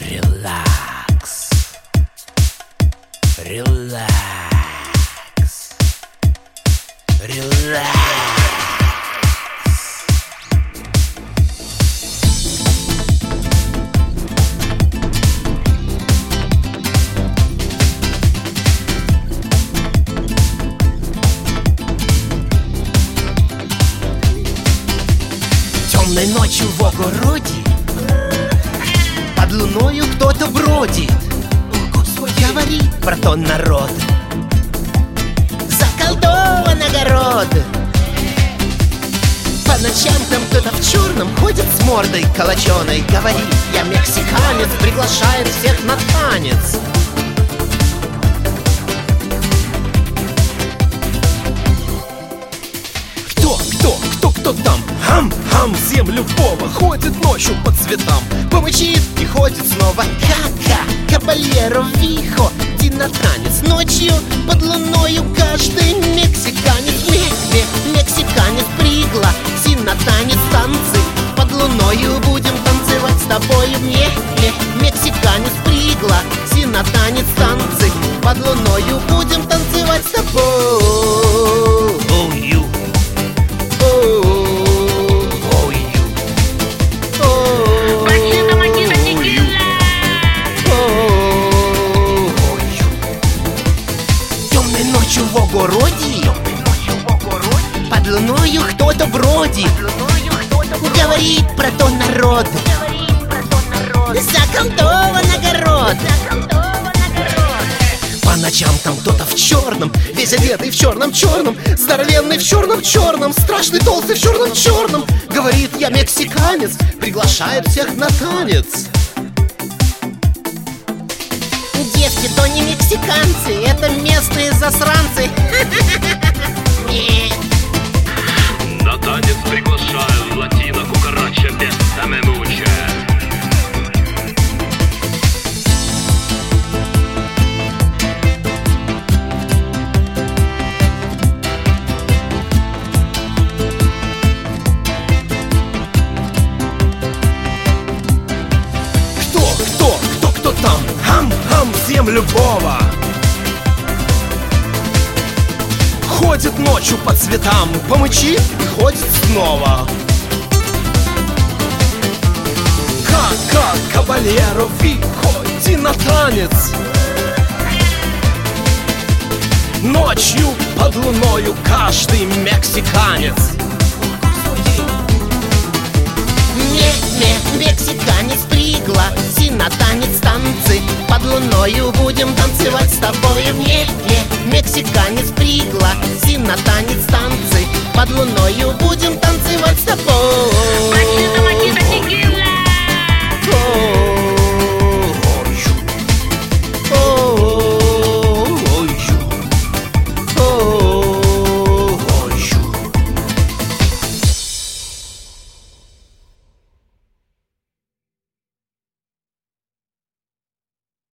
Релакс, релакс, релакс. Темной ночью в огороде под луною кто-то бродит, говорит про то народ. Заколдован огород. По ночам там кто-то в черном ходит с мордой калаченой, говорит: я мексиканец, приглашает всех на танец. Кто там? Хам-хам, землю Вова ходит ночью по цветам, помычит и ходит снова. Ка-ка, кабальеро вихо, иди на танец. Ночью под луною каждый мексиканец. Мексиканец пригла, си на танец, танцы. Под луною будем танцевать с тобою. Мексиканец пригла, си на танец, танцы. Под луною будем танцевать с тобой. В огороде под луною кто-то бродит, говорит про то народ. Заколдован огород. По ночам там кто-то в черном, весь одетый в черном-черном, здоровенный в черном-черном, страшный толстый в черном-черном, говорит: я мексиканец, приглашает всех на танец. Девки, то не мексиканцы, это местные засранцы. На танец приглашаю латино, кукарача, беста мемуча. Кто там? Хам-хам, землю Вова ходит ночью по цветам, помычит и ходит снова. Ка-ка, кабальеро вихо, иди на танец. Ночью под луною каждый мексиканец. Мексиканец пригла, си на танец, танцы. Под луною будем танцевать с тобою. Мексиканец пригла, си на танец, танцы. Под луною будем танцевать с тобой.